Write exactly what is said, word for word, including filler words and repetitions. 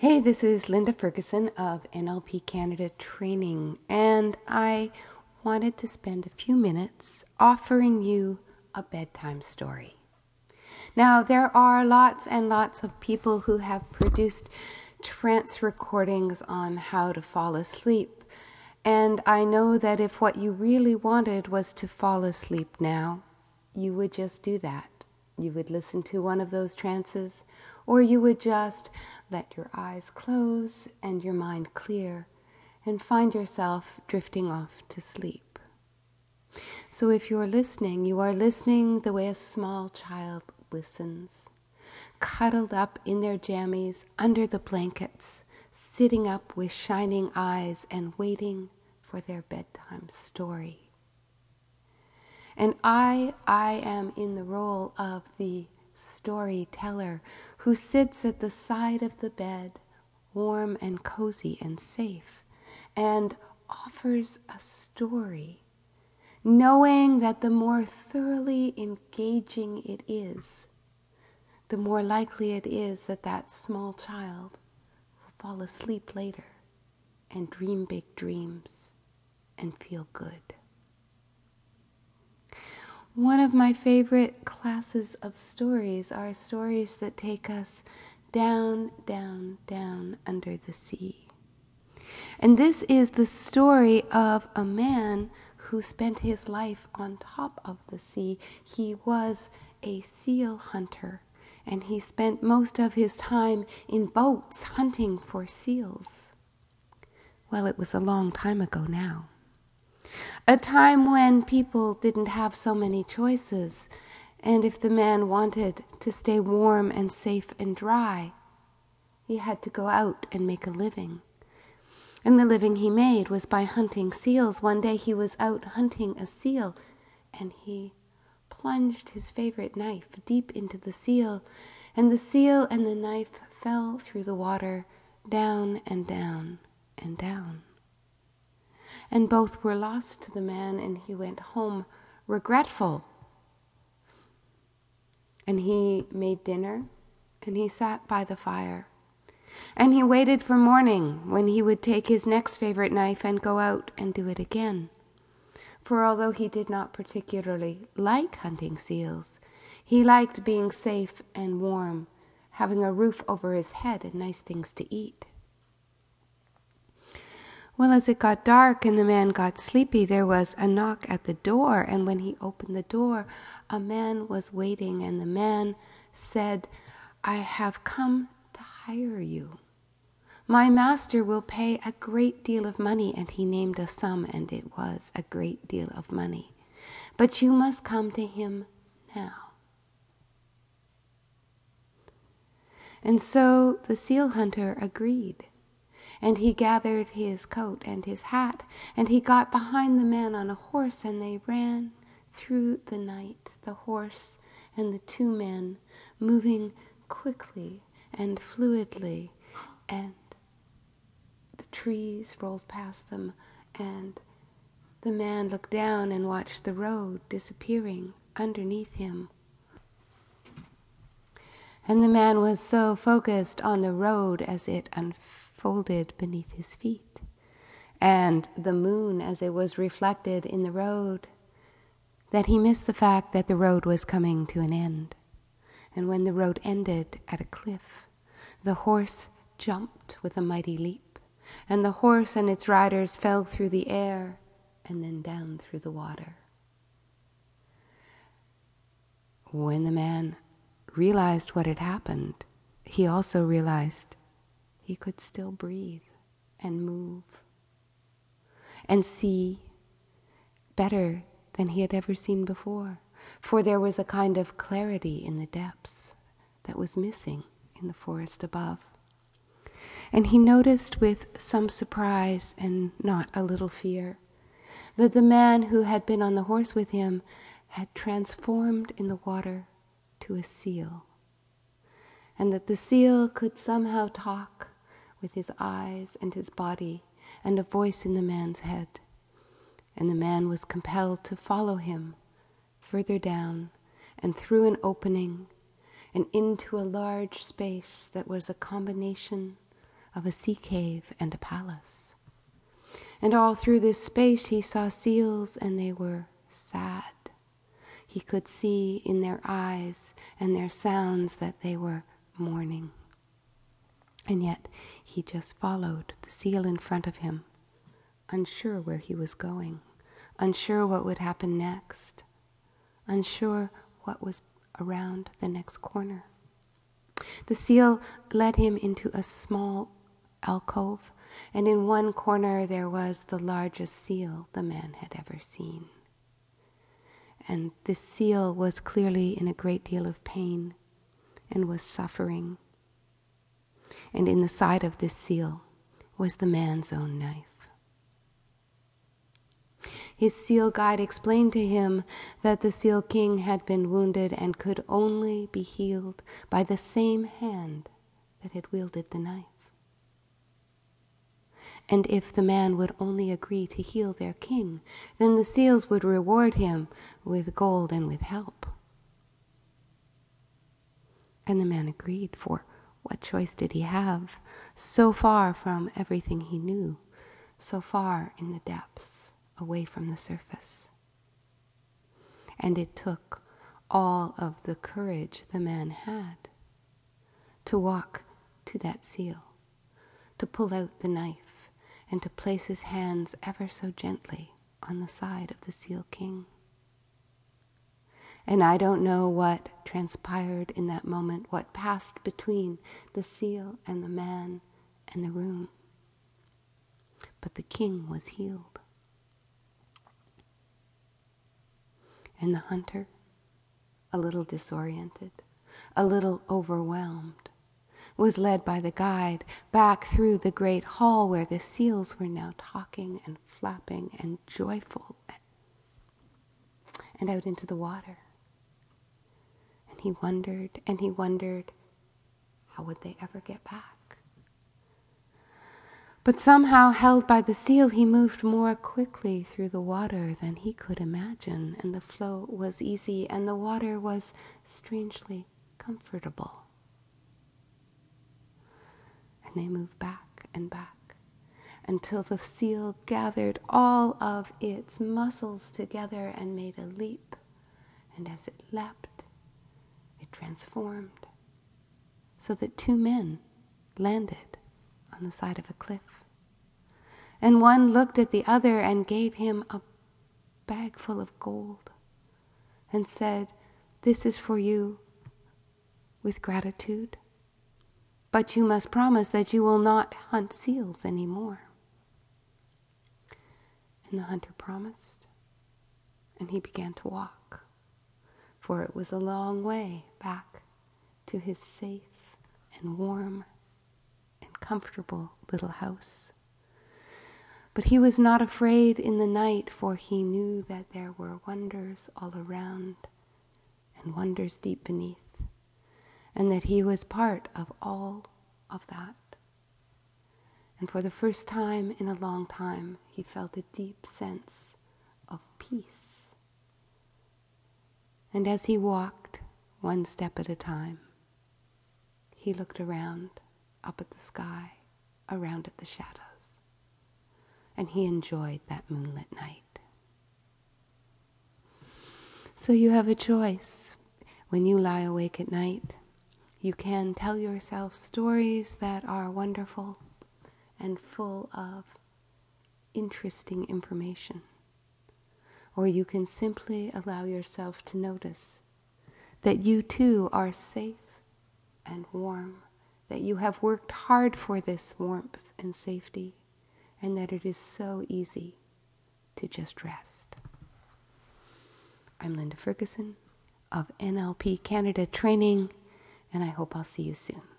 Hey, this is Linda Ferguson of N L P Canada Training, and I wanted to spend a few minutes offering you a bedtime story. Now, there are lots and lots of people who have produced trance recordings on how to fall asleep, and I know that if what you really wanted was to fall asleep now, you would just do that. You would listen to one of those trances, or you would just let your eyes close and your mind clear and find yourself drifting off to sleep. So if you're listening, you are listening the way a small child listens, cuddled up in their jammies under the blankets, sitting up with shining eyes and waiting for their bedtime story. And I, I am in the role of the storyteller who sits at the side of the bed, warm and cozy and safe, and offers a story, knowing that the more thoroughly engaging it is, the more likely it is that that small child will fall asleep later and dream big dreams and feel good. One of my favorite classes of stories are stories that take us down, down, down under the sea. And this is the story of a man who spent his life on top of the sea. He was a seal hunter, and he spent most of his time in boats hunting for seals. Well, it was a long time ago now. A time when people didn't have so many choices, and if the man wanted to stay warm and safe and dry, he had to go out and make a living. And the living he made was by hunting seals. One day he was out hunting a seal, and he plunged his favorite knife deep into the seal, and the seal and the knife fell through the water, down and down and down. And both were lost to the man, and he went home regretful. And he made dinner, and he sat by the fire. And he waited for morning, when he would take his next favorite knife and go out and do it again. For although he did not particularly like hunting seals, he liked being safe and warm, having a roof over his head and nice things to eat. Well, as it got dark and the man got sleepy, there was a knock at the door, and when he opened the door, a man was waiting, and the man said, "I have come to hire you. My master will pay a great deal of money," and he named a sum, and it was a great deal of money. "But you must come to him now." And so the seal hunter agreed. And he gathered his coat and his hat, and he got behind the man on a horse, and they ran through the night, the horse and the two men, moving quickly and fluidly, and the trees rolled past them, and the man looked down and watched the road disappearing underneath him. And the man was so focused on the road as it unfolded folded beneath his feet, and the moon as it was reflected in the road, that he missed the fact that the road was coming to an end. And when the road ended at a cliff, the horse jumped with a mighty leap, and the horse and its riders fell through the air and then down through the water. When the man realized what had happened, he also realized he could still breathe and move and see better than he had ever seen before, for there was a kind of clarity in the depths that was missing in the forest above. And he noticed with some surprise and not a little fear that the man who had been on the horse with him had transformed in the water to a seal, and that the seal could somehow talk with his eyes and his body, and a voice in the man's head. And the man was compelled to follow him further down and through an opening and into a large space that was a combination of a sea cave and a palace. And all through this space he saw seals, and they were sad. He could see in their eyes and their sounds that they were mourning. And yet he just followed the seal in front of him, unsure where he was going, unsure what would happen next, unsure what was around the next corner. The seal led him into a small alcove, and in one corner there was the largest seal the man had ever seen. And this seal was clearly in a great deal of pain and was suffering. And in the side of this seal was the man's own knife. His seal guide explained to him that the Seal King had been wounded and could only be healed by the same hand that had wielded the knife. And if the man would only agree to heal their king, then the seals would reward him with gold and with help. And the man agreed, for what choice did he have? So far from everything he knew, so far in the depths, away from the surface. And it took all of the courage the man had to walk to that seal, to pull out the knife, and to place his hands ever so gently on the side of the Seal King. And I don't know what transpired in that moment, what passed between the seal and the man and the room. But the king was healed. And the hunter, a little disoriented, a little overwhelmed, was led by the guide back through the great hall where the seals were now talking and flapping and joyful, and out into the water. And he wondered and he wondered, how would they ever get back? But somehow, held by the seal, he moved more quickly through the water than he could imagine, and the flow was easy, and the water was strangely comfortable. And they moved back and back until the seal gathered all of its muscles together and made a leap. And as it leapt, it transformed so that two men landed on the side of a cliff. And one looked at the other and gave him a bag full of gold and said, "This is for you with gratitude. But you must promise that you will not hunt seals anymore." And the hunter promised, and he began to walk, for it was a long way back to his safe and warm and comfortable little house. But he was not afraid in the night, for he knew that there were wonders all around and wonders deep beneath, and that he was part of all of that. And for the first time in a long time, he felt a deep sense of peace. And as he walked, one step at a time, he looked around, up at the sky, around at the shadows, and he enjoyed that moonlit night. So you have a choice. When you lie awake at night, you can tell yourself stories that are wonderful and full of interesting information. Or you can simply allow yourself to notice that you too are safe and warm, that you have worked hard for this warmth and safety, and that it is so easy to just rest. I'm Linda Ferguson of N L P Canada Training, and I hope I'll see you soon.